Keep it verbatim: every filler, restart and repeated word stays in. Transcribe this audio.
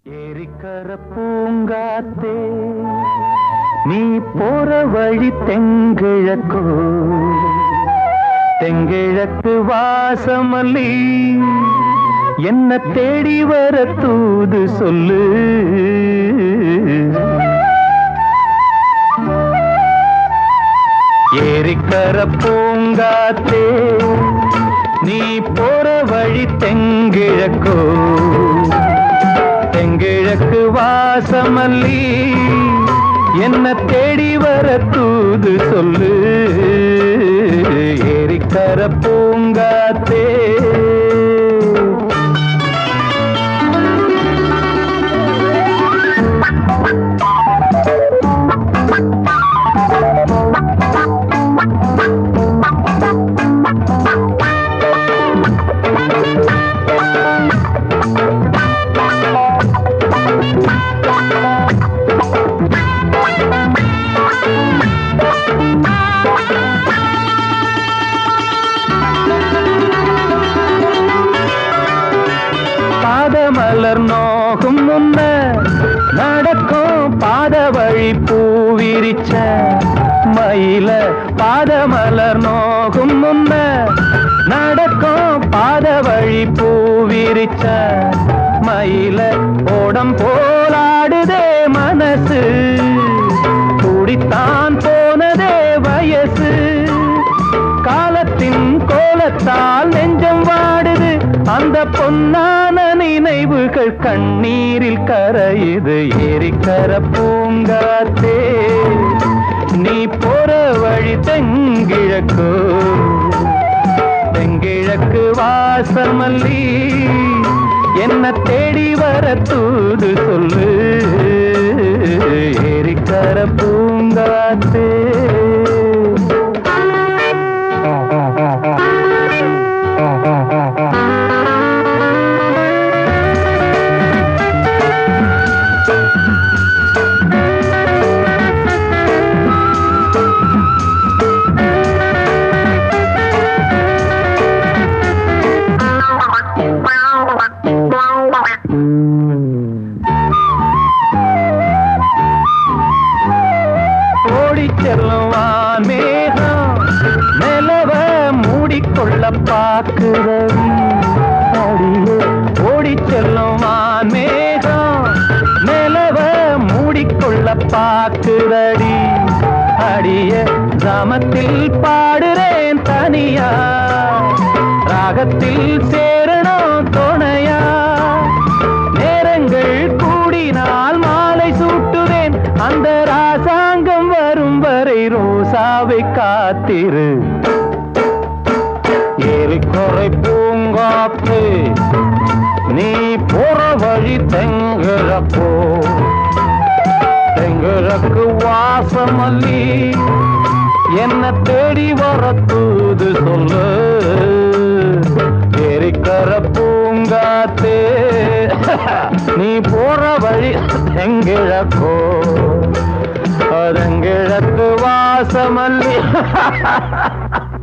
ஏரிக்கர பூங்காத்தே நீ போற வழி தெங்கிழக்கோ தெங்கிழக்கு வாசமல்லி என்ன தேடி வர தூது சொல்லு. ஏரிக்கர பூங்காத்தே நீ போற வழி தெங்கிழக்கோ தெங்கிழக்கு வாசமல்லி என்ன தேடி வர தூது சொல்லு. ஏரிக்கர பூங்காத்தே பாதமலர் நோகும் முன்ன நடக்கும் பாத வழி பூவிரிச்ச மயில பாதமலர் நோகும் முன்ன நடக்கும் பாத வழி பூவிரிச்ச மயில ஓடம் போலாடுதே மனசு குடித்தான் போனதே வயசு காலத்தின் கோலத்தால் நெஞ்சம் வாடுது அந்த பொன்னான நினைவுகள் கண்ணீரில் கரையுது. ஏரிக்கர பூங்காத்தே நீ போற வழி தெங்கிழக்கு தெங்கிழக்கு வாசமல்லி என்ன தேடி வர தூது சொல்லு. ஏரிக்கர பூங்காத்தே செல்லுவான் மேகம் நிலவ மூடிக்கொள்ள பார்க்கிறவி அடியே ஓடி செல்லுவான் மேகம் நிலவ மூடிக்கொள்ள பார்க்கிறடி அடிய கிராமத்தில் பாடுறேன் தனியா ராகத்தில் சேரணும் துணையா நேரங்கள் கூடினால் மாலை சூட்டுவேன் அந்த ராசாங்கம் வரும் வரை ரோசாவை காத்திரு. ஏரிக்கரை பூங்காத்தே நீ போற வழி தெங்கிழக்கோ தெங்கிழக்கு வாசமல்லி என்ன தேடி வர தூது சொல்லு. ஏரிக்கர பூங்காத்தே நீ போற வழி தெங்கிழக்கோ தெங்கிழக்கு வாசமல்லி